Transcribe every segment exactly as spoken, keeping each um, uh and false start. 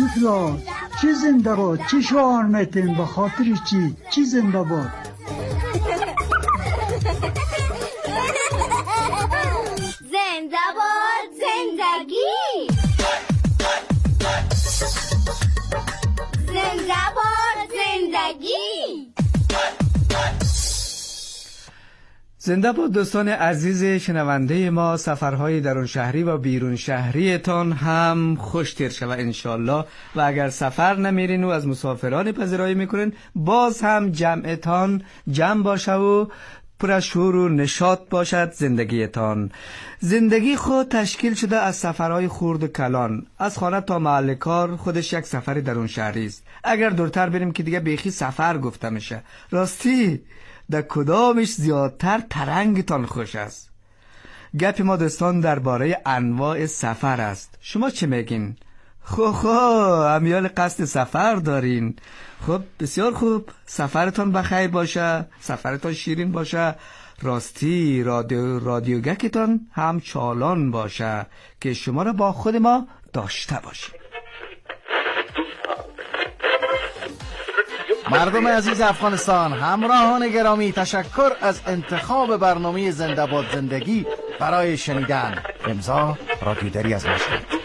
استقلال چی زنده باد، چی شعار میتین، به خاطر چی چی زنده باد؟ زنده باد زندگی، زنده باد زندگی. زنده باد دوستان عزیز شنونده ما. سفرهای درون شهری و بیرون شهریتان هم خوش تیر شود انشالله. و اگر سفر نمیرین و از مسافران پذیرایی میکنین، باز هم جمعتان جمع باشه و پر از شور و نشاط باشد زندگیتان. زندگی خود تشکیل شده از سفرهای خرد و کلان، از خانه تا محل کار خودش یک سفر درون شهری است. اگر دورتر بریم که دیگه بیخی سفر گفته میشه. راستی در کدامش زیادتر ترنگتان خوش است؟ گپ ما دوستان درباره انواع سفر است. شما چه میگین؟ خو خو امیال قصد سفر دارین. خب بسیار خوب، سفرتان بخیر باشه، سفرتان شیرین باشه. راستی رادیو رادیوگکتان هم چالان باشه که شما را با خود ما داشته باشه. مردم عزیز افغانستان، همراهان گرامی، تشکر از انتخاب برنامه زنده باد زندگی برای شنیدن. امضا رادیو دری از مشهد.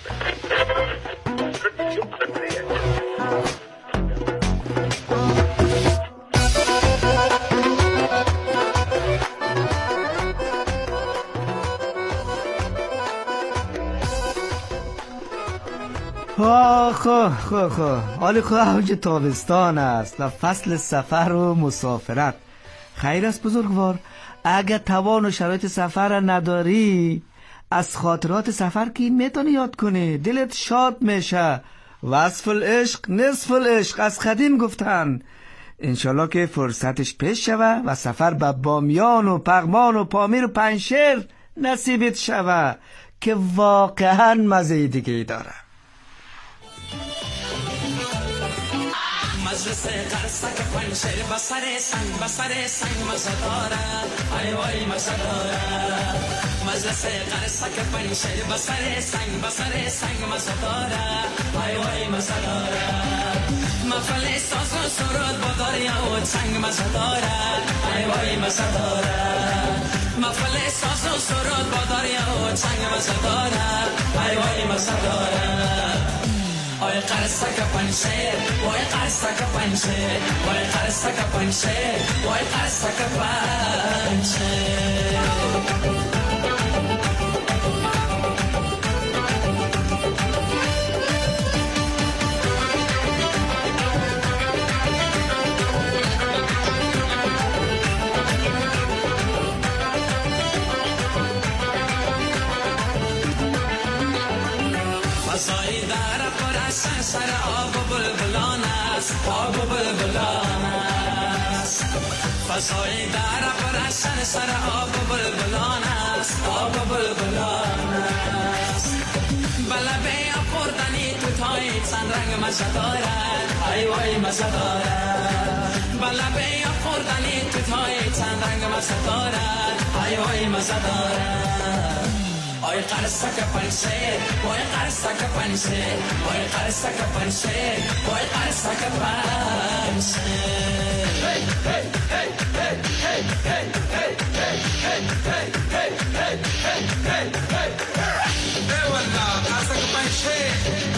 خو خو خو خو حالی خو اوج تابستان است و فصل سفر و مسافرت. خیر است بزرگوار، اگر توان و شرایط سفر را نداری، از خاطرات سفر که میتونی یاد کنی، دلت شاد میشه. وصف العشق نصف العشق از قدیم گفتن. انشالله که فرصتش پیش شوه و سفر به بامیان و پغمان و پامیر و پنشیر نصیبت شوه که واقعا مزه دیگه داره. مجلس قرصک پنشیر بسر سنگ بسر سنگ مزه داره، ای وای مزه داره. مجلس قرصک پنشیر بسر سنگ بسر سنگ مزه داره، ای وای مزه داره. محفل ساز و سرود با دریا و چنگ مزه داره، ای وای مزه داره. محفل ساز و سرود با دریا و چنگ مزه داره، ای وای مزه داره. وای قرصک پنشیر، وای قرصک پنشیر، وای قرصک پنشیر، وای قرصک پنشیر. فضای در پرستن سر آب و بلبلان است، آب و بلبلان است. فضای در پرستن سر آب و بلبلان است، آب و بلبلان است. بلبه خوردنی توتای چند رنگ مزه دارد، ای وای مزه دارد. بلبه خوردنی توتای چند رنگ مزه دارد، ای وای مزه دارد. وای قرصک پنشیر، وای قرصک پنشیر، وای قرصک پنشیر، وای قرصک پنشیر. هی هی هی هی هی هی هی هی هی هی هی هی. ای والله قرصک پنشیر.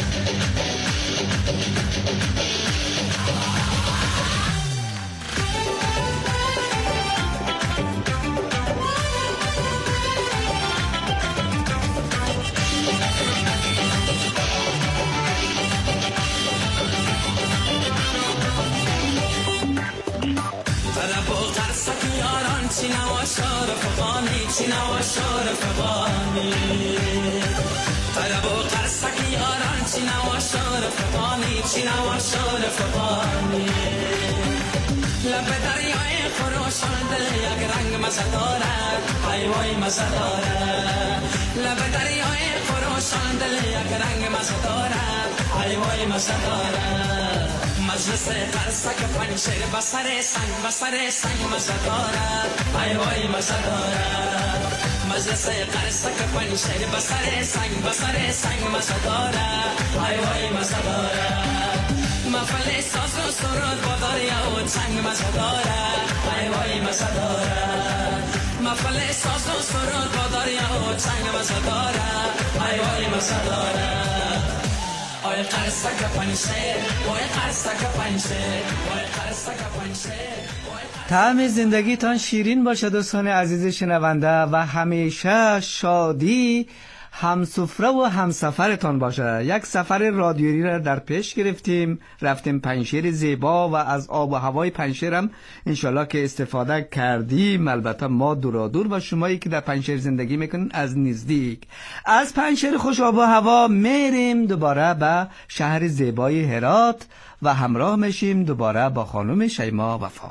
چینا و شارف غانی، چینا و شارف غانی. طرب و قرصک یاران چینا و شارف غانی، چینا و شارف غانی. لب دریای خروشان دل یک رنگ مزه دارد، ای وای مزه دارد. لب دریای خروشان دل یک رنگ مزه دارد، ای وای مزه دارد. مجلس قرصک پنشیر بسر سنگ بسر سنگ مزه دارد، ای وای مزه دارد. مجلس قرصک پنشیر بسر سنگ بسر سنگ مزه دارد، وای وای مزه دارد محفل ساز و سرود با دریا و چنگ مزه دارد وای وای مزه دارد محفل ساز و سرود با دریا و چنگ مزه دارد وای وای مزه دارد وای قرصک پنسه وای قرصک پنسه وای قرصک پنسه. طعم زندگیتان شیرین باشه دوستان عزیز شنونده و همیشه شادی همسفره و همسفرتان باشه. یک سفر رادیویی را در پیش گرفتیم، رفتیم پنجشیر زیبا و از آب و هوای پنجشیر هم انشالله که استفاده کردیم. البته ما دورا دور و شمایی که در پنجشیر زندگی میکنین از نزدیک. از پنجشیر خوش آب و هوا میریم دوباره به شهر زیبای هرات و همراه میشیم دوباره با خانم شیما وفا.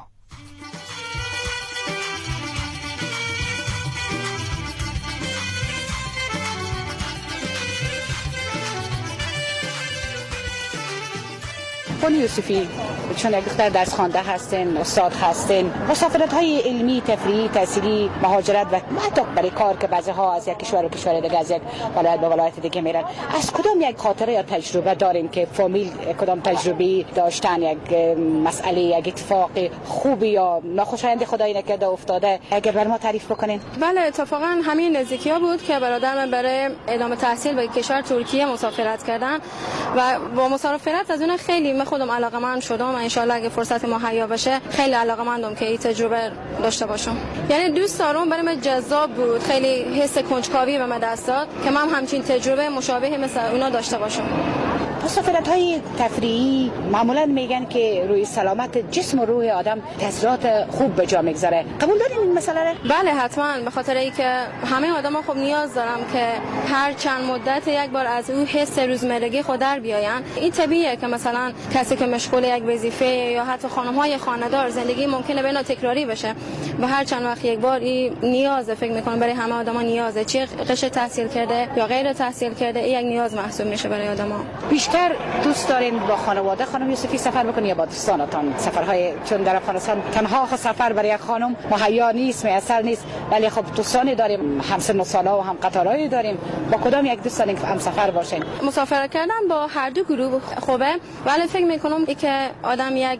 خانم یوسفی چون یک دختر درس خوانده هستین، استاد هستین، مسافرت های علمی، تفریحی، تحصیلی، مهاجرت و حتی برای کار که بعضی ها از یک کشور و کشور دیگه از یک ولایت به ولایت دیگه میرن، از کدام یک خاطره یا تجربه داریم که فامیل کدام تجربه داشتن، یک مسئله، یک اتفاق خوبی یا ناخوشایند خدایی نکرده افتاده، اگر بر ما تعریف بکنین؟ بله، اتفاقا همین نزدیکی‌ها بود که برادرم برای ادامه تحصیل به کشور ترکیه مسافرت کردن و با مسافرت از اون خیلی خودم علاقه‌مند شدم و ان شاءالله اگه فرصت مهیا بشه خیلی علاقه‌مندم که این تجربه داشته باشم. یعنی دوست دارم، برای من جذاب بود، خیلی حس کنجکاوی به من دست داد که من همچین تجربه مشابه مثل اونا داشته باشم. مسافرت های تفریحی معمولا میگن که روی سلامت جسم و روح آدم تاثیرات خوب به جا میگذاره. قبول دارین این مسئله رو؟ بله حتما، به خاطر اینکه همه آدما خب نیاز دارم که هر چند مدت یک بار از اون حس روزمرگی خود در بیاین. این طبیعیه که مثلا کسی که مشغول یک وظیفه یا حتی خانم‌های خانه‌دار زندگی ممکنه بنا تکراری بشه و هر چند وقت یک بار این نیازه. فکر می‌کنم برای همه آدما نیازه، چه قشر تحصیل کرده یا غیر تحصیل کرده، این یک نیاز محسوب میشه برای آدما. بیشتر دوست دارین با خانواده خانم یوسفی سفر بکنی یا با دوستانتان؟ سفرهای چون در افغانستان تنها خود سفر برای خانم مهیا نیست، میسر نیست، ولی خب دوستانی داریم، هم سن و سالا و هم قطارایی داریم. با کدام یک دوست دارین هم سفر باشین؟ مسافرت کردن با هر دو گروه خوبه، ولی فکر میکنم ای که آدم یک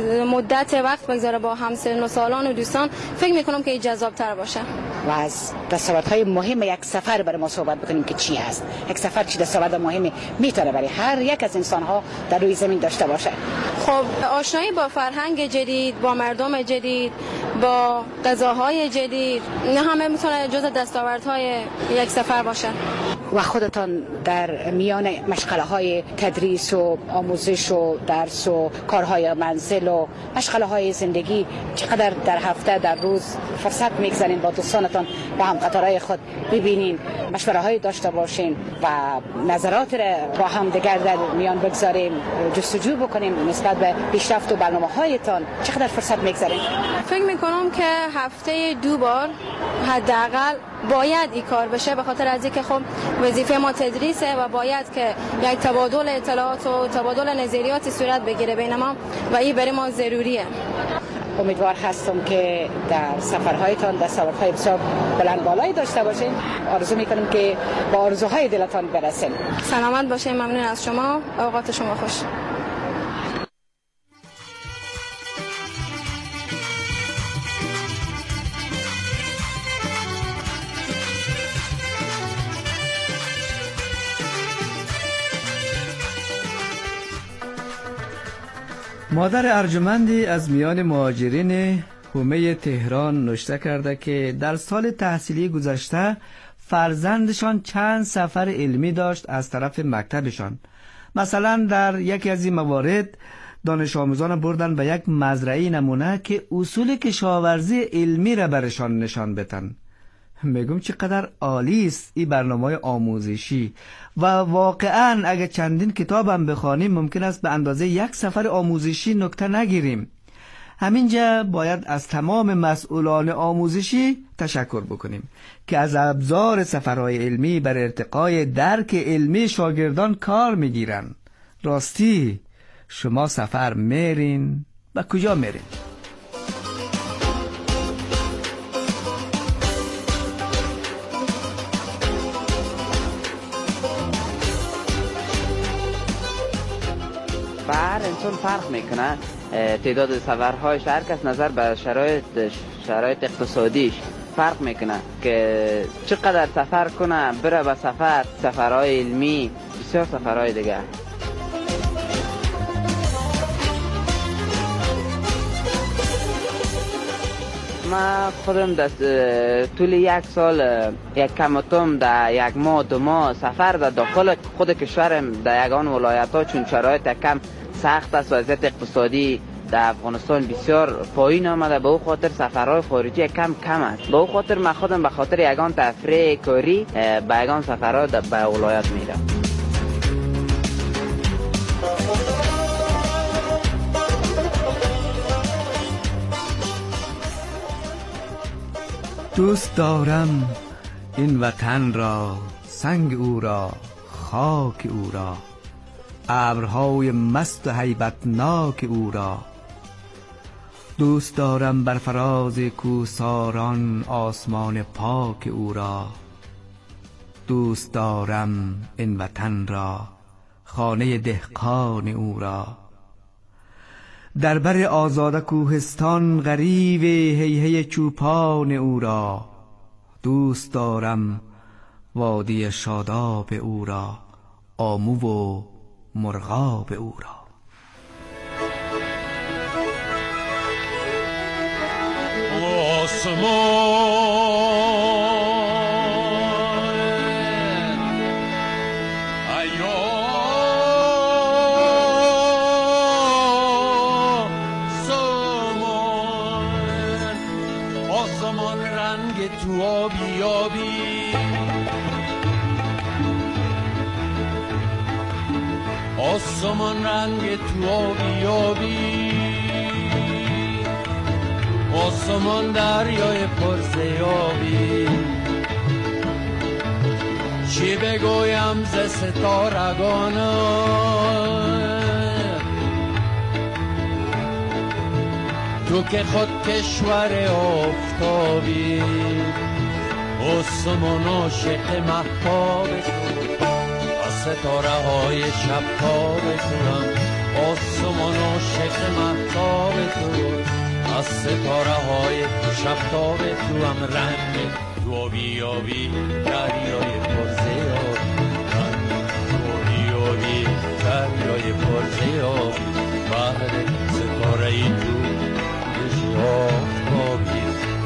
مدت وقت بگذاره با هم سن و سالان و دوستان، فکر میکنم که جذاب تر باشه. و از دستاوردهای مهم یک سفر برای ما صحبت بکنیم که چی هست؟ یک سفر چی دستاورد مهمی میتونه برای هر یک از انسان‌ها در روی زمین داشته باشه؟ خب آشنایی با فرهنگ جدید، با مردم جدید، با غذاهای جدید، نه همه میتونه جزء دستاوردهای یک سفر باشه. و خودتان در میان مشغله‌های تدریس و آموزش و درس و کارهای منزل و مشغله‌های زندگی چقدر در هفته در روز فرصت میگذارین با دوستانتان با هم قطارهای خود ببینین، مشوره‌های داشته باشین و نظرات را با هم دیگر در میان بگذاریم، جستجو بکنیم نسبت به پیشرفت و برنامه‌هایتان؟ چقدر فرصت میگذارین؟ فکر می‌کنم که هفته دو بار حداقل باید این کار بشه، به خاطر از اینکه خب وظیفه ما تدریسه و باید که یک تبادل اطلاعات و تبادل نظریاتی صورت بگیره بین ما و این برای ما ضروریه. امیدوار هستم که در سفرهایتان دستاوردهای بسیار بلند بالایی داشته باشین. آرزو میکنم که با آرزوهای دلتان برسین. سلامت باشین. ممنون از شما. اوقات شما خوش. مادر ارجمندی از میان مهاجرین حومه تهران نوشته کرده که در سال تحصیلی گذشته فرزندشان چند سفر علمی داشت از طرف مکتبشان. مثلا در یکی از این موارد دانش آموزان بردن به یک مزرعه نمونه که اصول کشاورزی علمی را برشان نشان بدن. میگم چقدر عالی است این برنامه آموزشی و واقعا اگه چندین کتابم بخوانیم ممکن است به اندازه یک سفر آموزشی نکته نگیریم. همینجا باید از تمام مسئولان آموزشی تشکر بکنیم که از ابزار سفرهای علمی بر ارتقای درک علمی شاگردان کار میگیرن. راستی شما سفر میرین؟ و کجا میرین؟ هر انسان فرق میکنه. تعداد سفرهایش هر کس نظر به شرایط شرایط اقتصادیش فرق میکنه که چقدر سفر کنه، بره به سفر، سفرهای علمی، بسیار سفرهای دیگه. ما خودم دست طول یک سال یک کمتم در یک ماه دو ماه سفر در داخل خود کشورم در یگان ولایت ها، چون شرایط کم سخت است، وضعیت اقتصادی در افغانستان بسیار پایین آمده، به او خاطر سفرهای خارجی کم کم است. به او خاطر من خودم به خاطر یگان تفریح کاری به یگان سفرها به ولایت میرم. دوست دارم این وطن را، سنگ او را، خاک او را، ابرهای مست و هیبتناک او را. دوست دارم بر فراز کوهساران آسمان پاک او را. دوست دارم این وطن را، خانه دهقان او را. در بر آزاده کوهستان غریو هیهی چوپان او را. دوست دارم وادی شاداب او را، آمو و مرغاب او را. آسمان رنگ تو آبی آبی، آسمان رنگ تو آبی آبی، آسمان دریای پرسه آبی. چی بگویم ز ستارگانم، تو که خود کشور آفتابی. آسمان عاشق مهتاب تو، از ستاره های شب تاب توام. آسمان عاشق مهتاب تو، از ستاره های شب تاب توام. رنگ تو آبی آبی، دریای پرسه آبی. رنگ تو آبی آبی، دریای پرسه آبی. بحر ستاره ای تو آفتابی.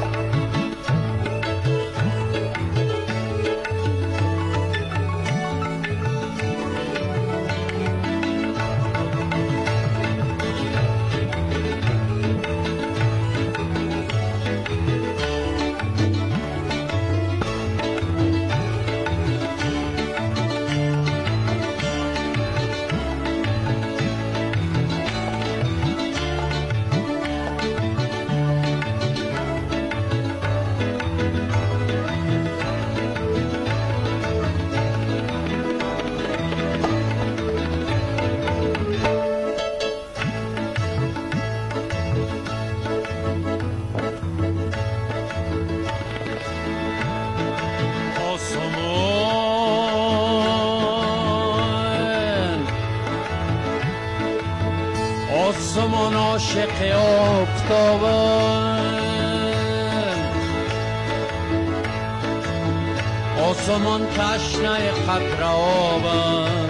آسمان عاشق آفتابم، آسمان تشنه قطره آبم.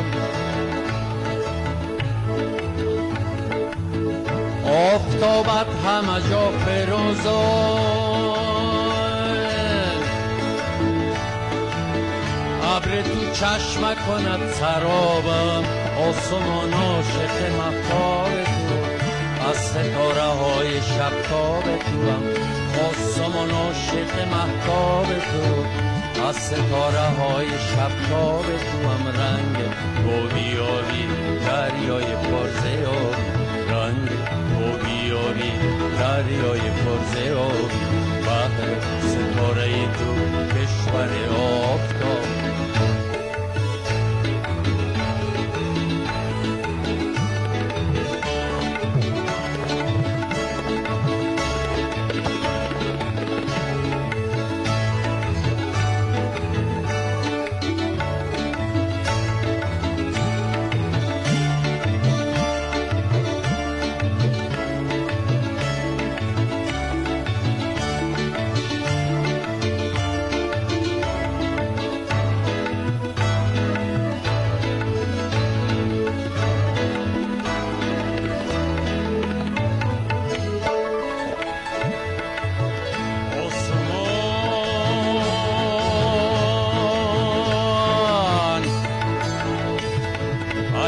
آفتابت همه جا فروزان، ابر تو چشمه کند سرابم. آسمان عاشق مهتاب تو، از ستاره های شب تاب توام. آسمان عاشق مهتاب تو، از ستاره های شب تاب توام. رنگ آبی آبی، دریای پرسه آبی. رنگ آبی آبی، دریای پرسه آبی. بحر ستاره تو، کشور آفتاب.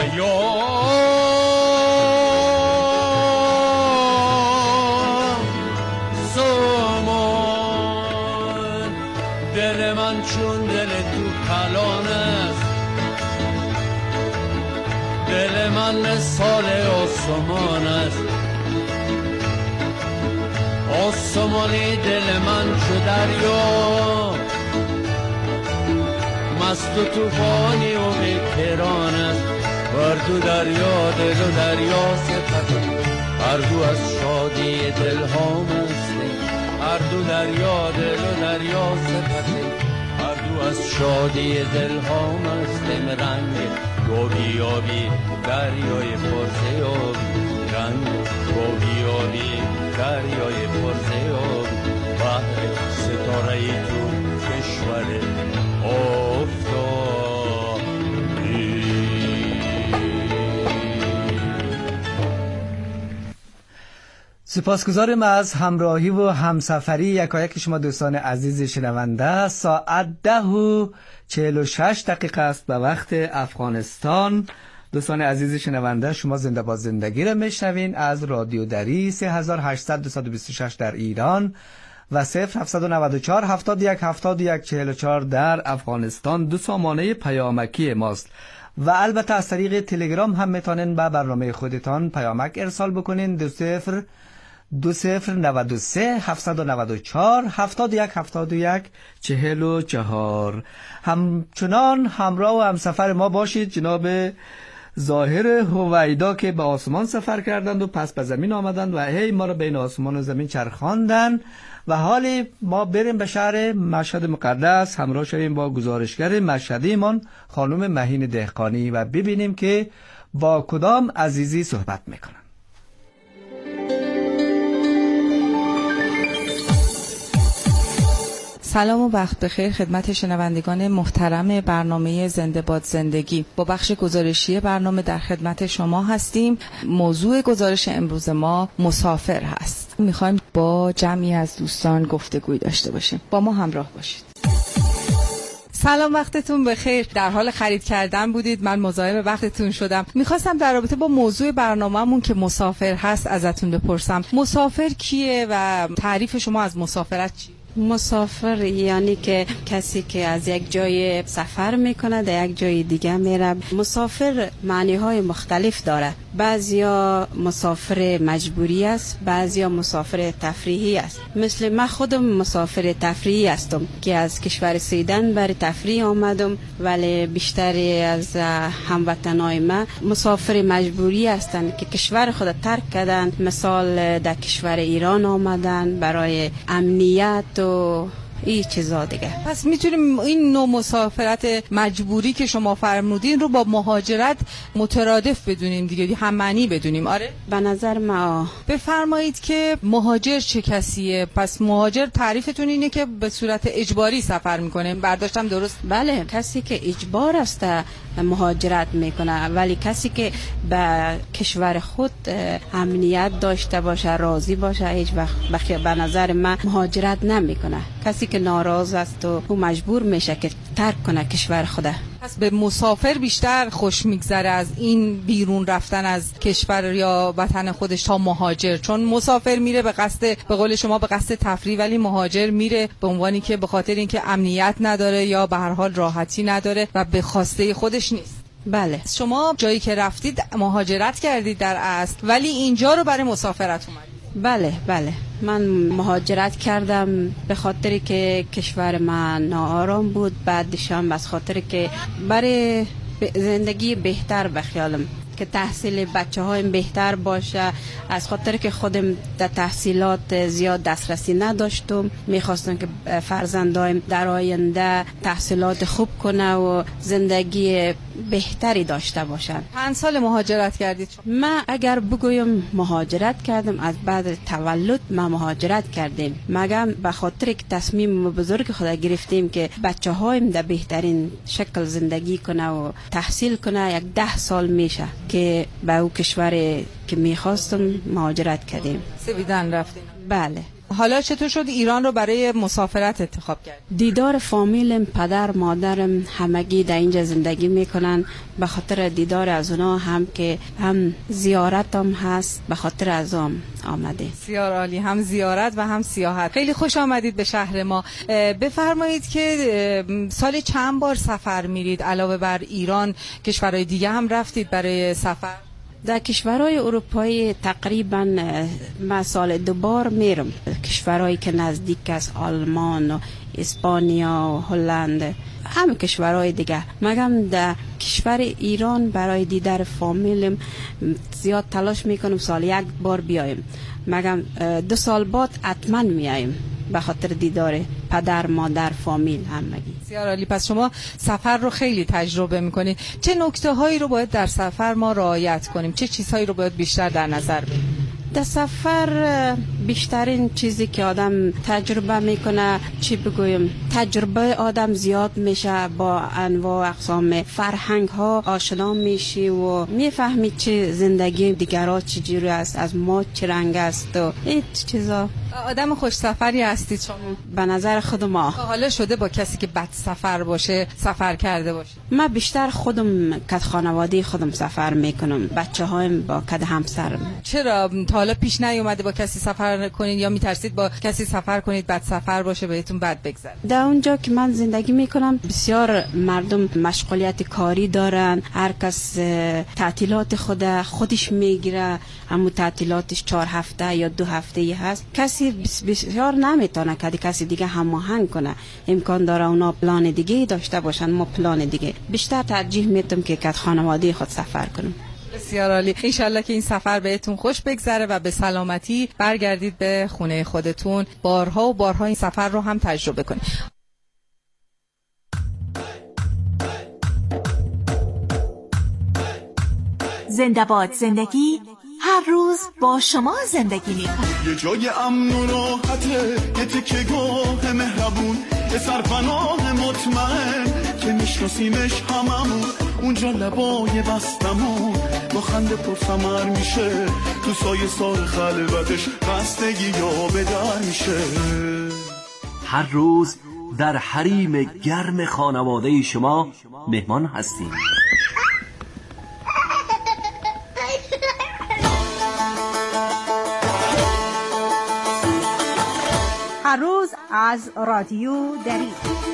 سامان دل من چون دل تو کلان است دل من مثال آسمان است آسمانی دل من چو دریا مست و توفانی و بیکران است بر دو دریا دل و دریا صفت هر دو از شادی دل ها مسته هر دو دریا دل و دریا صفت هر دو از شادی دل ها مسته رنگ گوبی آبی دریای پرسه آبی رنگ گوبی آبی دریای پرسه آبی بحر ستاره ای تو کشور آفتابی. سپاسگزارم از همراهی و همسفری یکایک شما دوستان عزیز شنونده. ساعت ده و چهل و شش دقیقه است به وقت افغانستان. دوستان عزیز شنونده، شما زنده با زندگی را میشنوین از رادیو دری سه هزار و هشتصد و دویست و بیست و شش در ایران و صفر هفتصد و نود و چهار هفتاد و یک هفتاد و یک چهل و چهار در افغانستان. دو سامانه پیامکی ماست و البته از طریق تلگرام هم میتونین به برنامه خودتان پیامک ارسال بکنین. دو صفر دو صفر نود و سه هفتصد و نود و چهار هفتاد و یک هفتاد و یک چهل و چهار. همچنان همراه و همسفر ما باشید جناب ظاهر هویدا که به آسمان سفر کردند و پس به زمین آمدند و هی ما را بین آسمان و زمین چرخاندند و حالی ما بریم به شهر مشهد مقدس همراه شویم با گزارشگر مشهدیمان خانم مهین دهقانی و ببینیم که با کدام عزیزی صحبت میکنند. سلام و وقت بخیر خدمت شنوندگان محترم برنامه زنده باد زندگی. با بخش گزارشی برنامه در خدمت شما هستیم. موضوع گزارش امروز ما مسافر هست. میخوایم با جمعی از دوستان گفتگوی داشته باشیم. با ما همراه باشید. سلام، وقتتون بخیر. در حال خرید کردن بودید، من مزاحم وقتتون شدم. میخواستم در رابطه با موضوع برنامه‌مون که مسافر هست ازتون بپرسم مسافر کیه و تعریف شما از مسافرت چیه؟ مسافر یعنی که کسی که از یک جای سفر میکنه در یک جای دیگه میره. مسافر معنی های مختلف داره. بعضیا مسافر مجبوری است، بعضیا مسافر تفریحی است. مثل من خودم مسافر تفریحی هستم که از کشور سویدن برای تفریح آمدم، ولی بیشتری از هموطنای ما مسافر مجبوری هستند که کشور خود ترک کردن. مثال در کشور ایران آمدن برای امنیت و این چیزا دیگه. پس میتونیم این نوع مسافرت مجبوری که شما فرمودین رو با مهاجرت مترادف بدونیم دیگه، هم معنی بدونیم. آره به نظر ما. بفرمایید که مهاجر چه کسیه؟ پس مهاجر تعریفتون اینه که به صورت اجباری سفر میکنه، برداشتم درست؟ بله، کسی که اجبار است مهاجرت میکنه، ولی کسی که به کشور خود امنیت داشته باشه، راضی باشه، هیچ وقت به نظر من مهاجرت نمیکنه. کسی که ناراض است و او مجبور میشه که ترک کنه کشور خوده. پس به مسافر بیشتر خوش میگذره از این بیرون رفتن از کشور یا وطن خودش تا مهاجر، چون مسافر میره به قصد، به قول شما به قصد تفریح، ولی مهاجر میره به عنوانی که به خاطر اینکه امنیت نداره یا به هر حال راحتی نداره و به خواسته خودش نیست. بله. شما جایی که رفتید مهاجرت کردید در اصل، ولی اینجا رو برای مسافرت اومدید. بله بله، من مهاجرت کردم به خاطر که کشور من ناآرام بود، بعدشم بس خاطر که برای زندگی بهتر بخیالم که تحصیل بچه هایم بهتر باشه. از خاطر که خودم در تحصیلات زیاد دسترسی نداشتم، میخواستم که فرزندایم در آینده تحصیلات خوب کنه و زندگی بهتری داشته باشن. چند سال مهاجرت کردید؟ من اگر بگویم مهاجرت کردم، از بعد تولد ما مهاجرت کردیم، مگم به خاطر که تصمیم بزرگ خود گرفتیم که بچه هایم در بهترین شکل زندگی کنه و تحصیل کنه. یک ده سال میشه که به او کشور که میخواستم مهاجرت کردیم. سویدن رفتیم؟ بله. حالا چطور شد ایران رو برای مسافرت انتخاب کرد؟ دیدار فامیلم، پدر مادرم همگی در اینجا زندگی میکنن، به خاطر دیدار از اونا هم که هم زیارت هم هست، به خاطر از هم آمده. بسیار عالی، هم زیارت و هم سیاحت. خیلی خوش آمدید به شهر ما. بفرمایید که سال چند بار سفر میرید؟ علاوه بر ایران کشورهای دیگه هم رفتید برای سفر؟ در کشورهای اروپایی تقریبا من سال دو بار میرم. کشورهایی که نزدیک است، آلمان و اسپانیا و هلند، همه کشورهای دیگه. مگم در کشور ایران برای دیدار فامیلم زیاد تلاش میکنم سال یک بار بیایم. مگم دو سال بعد حتما میایم به خاطر دیدار پدر مادر فامیل همگی. بسیار عالی. پس شما سفر رو خیلی تجربه میکنید. چه نکته هایی رو باید در سفر ما رعایت کنیم؟ چه چیزهایی رو باید بیشتر در نظر بگیریم؟ در سفر بیشترین چیزی که آدم تجربه میکنه، چی بگویم، تجربه آدم زیاد میشه، با انواع اقسام فرهنگ ها آشنا میشی و میفهمی چه زندگی دیگرها چجوری است، از ما چه رنگ است و این چیزا. آدم خوش سفری هستید شما به نظر خود ما. حالا شده با کسی که بد سفر باشه سفر کرده باشه؟ من بیشتر خودم کد خانواده خودم سفر میکنم، بچه هایم با کد همسرم. چرا تا حالا پیش نیومده با کسی سفر کنید یا میترسید با کسی سفر کنید بد سفر باشه بهتون بد بگذره؟ در اونجا که من زندگی میکنم بسیار مردم مشغولیت کاری دارن، هر کس تعطیلات خود خودش میگیره، همون تعطیلاتش چهار هفته یا دو هفته ای هست. کسی بسیار نمیتونه که کسی دیگه هماهنگ کنه. امکان داره اونا پلان دیگه داشته باشن، ما پلان دیگه. بیشتر ترجیح میدم که کد خانواده خود سفر کنم. بسیار عالی. انشالله که این سفر بهتون خوش بگذره و به سلامتی برگردید به خونه خودتون. بارها و بارها این سفر رو هم تجربه کنید. زنده باد زندگی، هر روز با شما زندگی می‌کنه. یه جای امن و راحته، یه تکه گاه مهربون، یه سرپناه مطمئن که میشناسیمش هممون. اونجا لبای بستمون با خنده پرثمر میشه، تو سایه سار خلوتش خستگی یا به در میشه. هر روز در حریم گرم خانواده شما مهمان هستیم. هر روز از رادیو دری.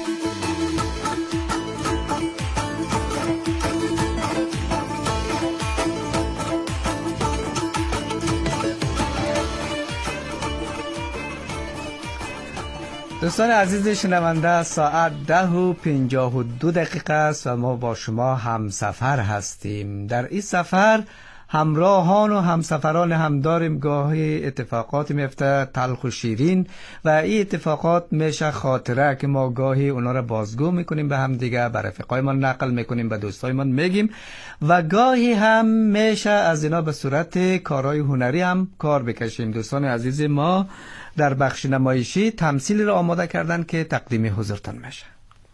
دوستان عزیز شنونده، ساعت ده و پنجاه و دو دقیقه است و ما با شما همسفر هستیم. در این سفر همراهان و همسفران هم داریم. گاهی اتفاقات میفته تلخ و شیرین و این اتفاقات میشه خاطره که ما گاهی اونا را بازگو میکنیم به هم دیگه، به رفقایمان نقل میکنیم، به دوستایمان میگیم و گاهی هم میشه از اینا به صورت کارهای هنری هم کار بکشیم. دوستان عزیز ما در بخش نمایشی تمثیلی را آماده کردن که تقدیم حضورتان میشه.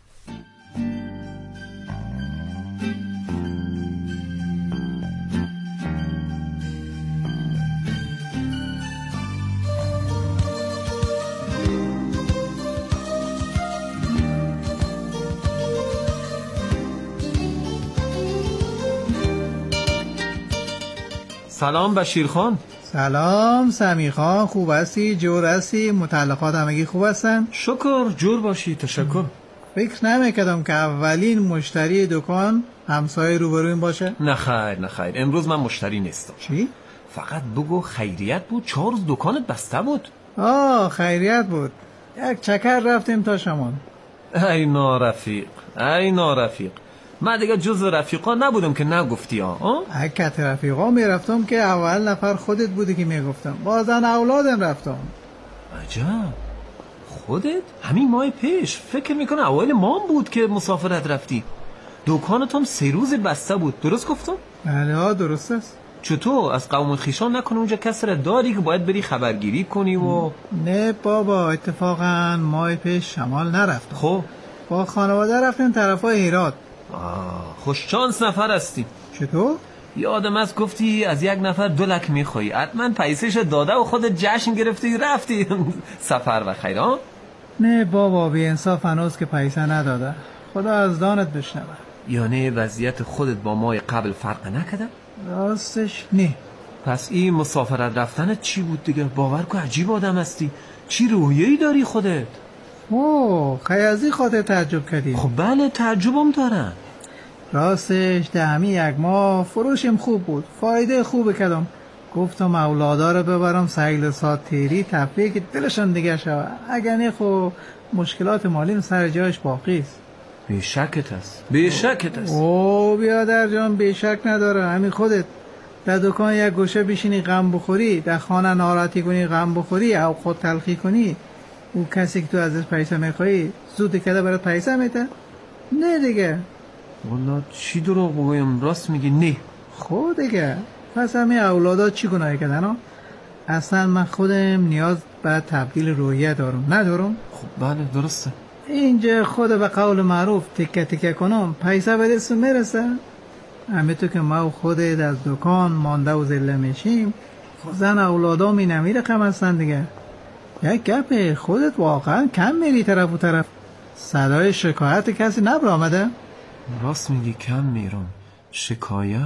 سلام بشیر خان. سلام سمیر خان، خوب هستی؟ جور هستی؟ متعلقات همگی خوب هستن؟ شکر، جور باشی، تشکر. فکر نمیکردم که اولین مشتری دکان همسایه روبرویم باشه. نه خیر نه خیر، امروز من مشتری نیستم. چی؟ فقط بگو خیریت بود، چهار روز دکانت بسته بود. آه خیریت بود، یک چکر رفتیم تا شما. ای نارفیق ای نارفیق، من دیگه جز رفیقا نبودم که نگفتی ها. اکت رفیقا میرفتم که اول نفر خودت بودی که میگفتم، بازن اولادم رفتم. عجب، خودت؟ همین ماه پیش فکر میکنه اوایل ماه بود که مسافرت رفتی. دکانت هم سه روز بسته بود، درست گفتم؟ بله ها درست است. چطور از قوم خویشان نکنه اونجا کسی را داری که باید بری خبرگیری کنی و؟ نه بابا، اتفاقا ماه پیش شمال نرفتم. خب با خانواده رفتیم طرفای هرات. آه خوش چانس نفر هستی. چطور؟ یادم است گفتی از یک نفر دو لک میخوایی، حتما پیسش داده و خودت جشن گرفتی رفتی سفر و خیر ها؟ نه بابا، بی انصاف هنوز که پیسه نداده. خدا از دانت بشنوه. یعنی وضعیت خودت با مای قبل فرق نکرده؟ راستش نه. پس این مسافرت رفتنت چی بود دیگه؟ باور کن عجیب آدم هستی. چی روحیه‌ای داری خودت؟ اوه خیلی از این خاطر تعجب کردی؟ خب بله تعجبم دارم. راستش ده همین یک ماه فروشم خوب بود، فایده خوب کردم. گفتم اولادا رو ببرم سیل سات تیری تفریح که دلشان دیگه شود. اگر نه خب مشکلات مالیم سر جایش باقی است. بیشکت است بیشکت است. اوه بیادر جان بیشک نداره. همین خودت در دکان یک گوشه بشینی غم بخوری، در خانه ناراحتی کنی غم بخوری او خود تلخی کنی، او کسی که تو ازش پیسه میخوایی زود کده برات پیسه میده؟ نه دیگه. والا چی دروغ بگویم راست میگی نه. خود دیگه. پس همین اولادا چی گناهی کردن ها؟ اصلا من خودم نیاز به تبدیل روحیه دارم ندارم؟ خب بله درسته. اینجا خود به قول معروف تکه تکه کنم پیسه به دست میرسه. همه تو که ما و خودت از دکان مانده و زله میشیم، زن اولادا می نمیره کم هستن دیگه. یک گپ خودت واقعا کم میری طرف و طرف. صدای شکایت کسی نبر آمده؟ راست میگی کم میرم. شکایت؟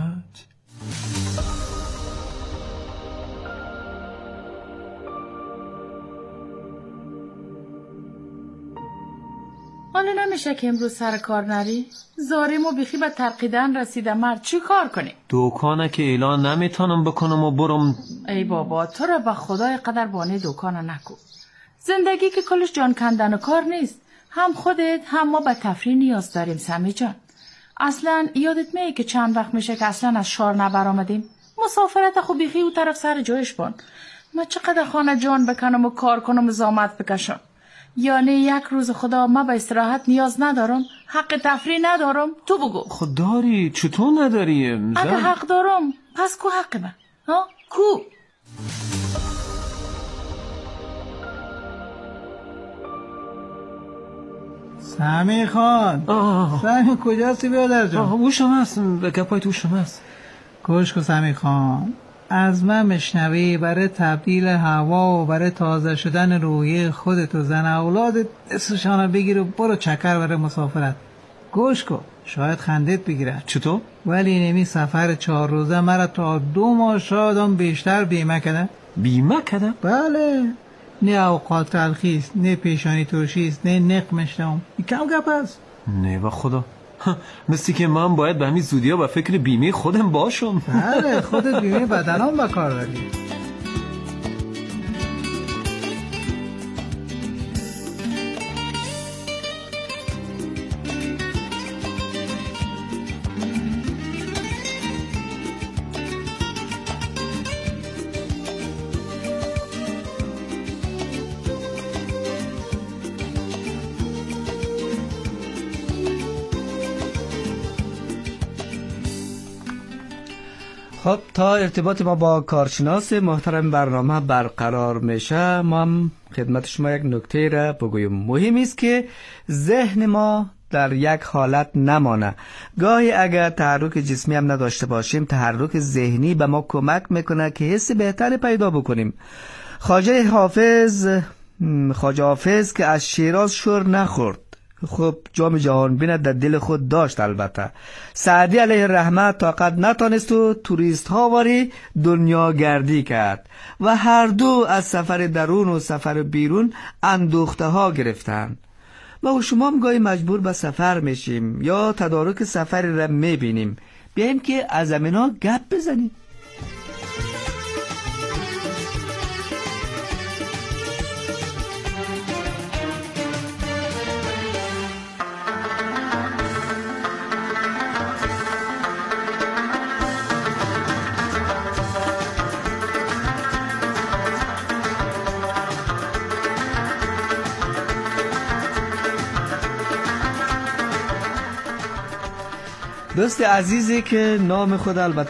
حالا نمیشه که امروز سر کار نری؟ زاریم و بیخی به ترقیدن رسیده مرد، چی کار کنی؟ دکانه که اعلان نمیتونم بکنم و برم. ای بابا تو را به خدای قدر بانه دکانه نکو. زندگی که کلش جان کندن و کار نیست. هم خودت هم ما به تفریح نیاز داریم سمی جان. اصلا یادت میه که چند وقت میشه که اصلا از شار نبر آمدیم؟ مسافرت خوب بیخی او طرف سر جایش بان. ما چقدر خانه جان بکنم و کار کنم و زامت بکشم. یعنی یک روز خدا ما به استراحت نیاز ندارم؟ حق تفریح ندارم؟ تو بگو. خود داری چطور نداری؟ اگه حق دارم پس کو حق من؟ ها کو؟ سمی خان. سمی کجاستی بیادر جان؟ او شما هست به گپای تو شما هست. گوش کن سمی خان، از من مشنوی برای تبدیل هوا و برای تازه شدن روحیه خودت و زن اولادت دستشانه بگیر و برو چکر برای مسافرت. گوش کن شاید خندت بگیره. چطور؟ ولی نمی سفر چهار روزه مرا تا دو ماه شادم بیشتر بیمه کده. بیمه کده؟ بله. نه اوقات تلخیست، نه پیشانی ترشیست، نه نق مشتم. کم گپ هست. نه با خدا مثل که من باید به همین زودی ها به فکر بیمه خودم باشم. بله خودت بیمه بدنام با کار داری. خب تا ارتباط ما با کارشناس محترم برنامه برقرار میشه، ما هم خدمت شما یک نکته را بگویم. مهم است که ذهن ما در یک حالت نمانه. گاهی اگر تحرک جسمی هم نداشته باشیم، تحرک ذهنی به ما کمک میکنه که حس بهتری پیدا بکنیم. خواجه حافظ خواجه حافظ که از شیراز شور نخورد، خب جام جهان بین در دل خود داشت. البته سعدی علیه رحمت طاقت نتانست و توریست ها واری دنیا گردی کرد و هر دو از سفر درون و سفر بیرون اندوخته ها گرفتن. ما و شما هم گاهی مجبور به سفر میشیم یا تدارک سفری را میبینیم. بیاییم که از امینا گپ بزنیم. دوست عزیزی که نام خود البته